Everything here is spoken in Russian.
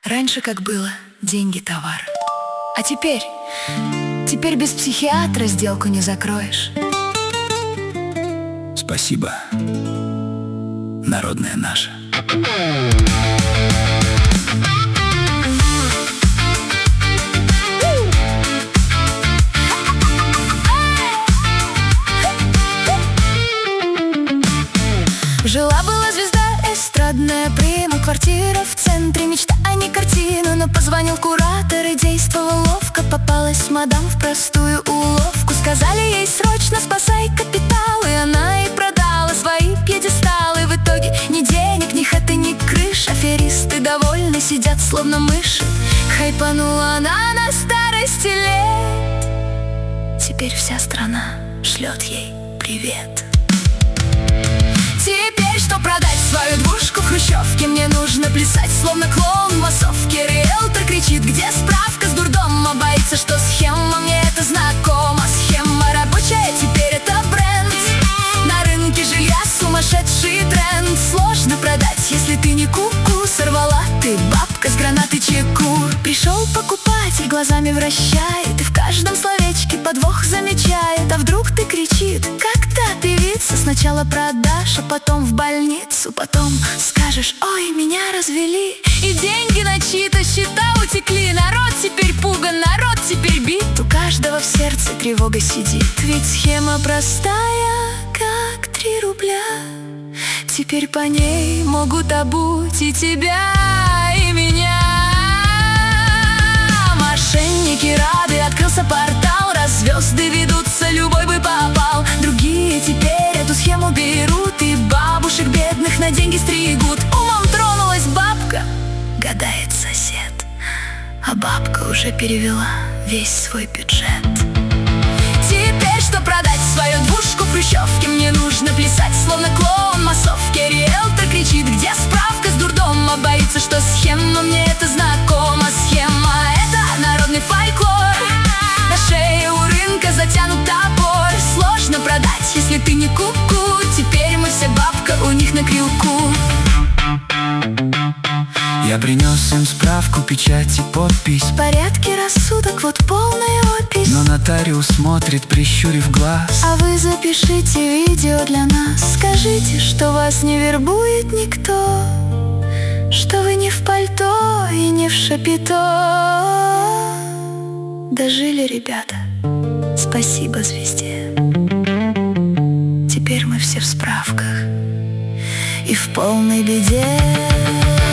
Раньше как было, деньги товар. А теперь без психиатра сделку не закроешь. Спасибо, народная наша. Жила-была звезда эстрадная, прима, квартира в центре, мечта, а не картина. Но позвонил куратор и действовал ловко. Попалась мадам в простую уловку. Сказали ей срочно спасай капитал, и она и продала свои пьедесталы. В итоге ни денег, ни хаты, ни крыш. Аферисты довольны, сидят словно мыши. Хайпанула она на старости лет. Теперь вся страна шлет ей привет. Теперь, что продать свою двушку в хрущевке, мне нужно плясать, словно клоун в массовке. Риэлтор кричит, где справка с дурдома, боится, что схема, мне это знакомо. Схема рабочая, теперь это бренд. На рынке жилья сумасшедший тренд. Сложно продать, если ты не ку-ку. Сорвала ты, бабка с гранатой чеку. Пришел покупатель, глазами вращает, и в каждом словечке подвох замечает. А вдруг ты кричит, как та певица. Сначала продашь, а потом в больницу. Потом скажешь, ой, меня развели, и деньги на чьи-то счета утекли. Народ теперь пуган, народ теперь бит. У каждого в сердце тревога сидит. Ведь схема простая, как 3 рубля. Теперь по ней могут обуть и тебя, и меня. Мошенники рады, открылся портал, раз звезды ведутся, любой бы попал. Другие теперь эту схему берут, и бабушек бедных на деньги стригут. Умом тронулась бабка, гадает сосед, а бабка уже перевела весь свой бюджет. Теперь, что продать свою двушку в хрущевке, мне нужно плясать, словно клоун в массовке. Риэлтор кричит, где справка с дурдома, боится, что схема, мне это знакомо. Схема — это народный фольклор. На шее у рынка затянут топор. Сложно продать, если ты не ку-ку. Теперь мы все бабка у них на крюку. Я принес им справку, печать и подпись. В порядке рассудок, вот полная опись. Но нотариус смотрит, прищурив глаз. А вы запишите видео для нас. Скажите, что вас не вербует никто, что вы не в пальто и не в шапито. Дожили ребята, спасибо звезде. Теперь мы все в справках и в полной беде.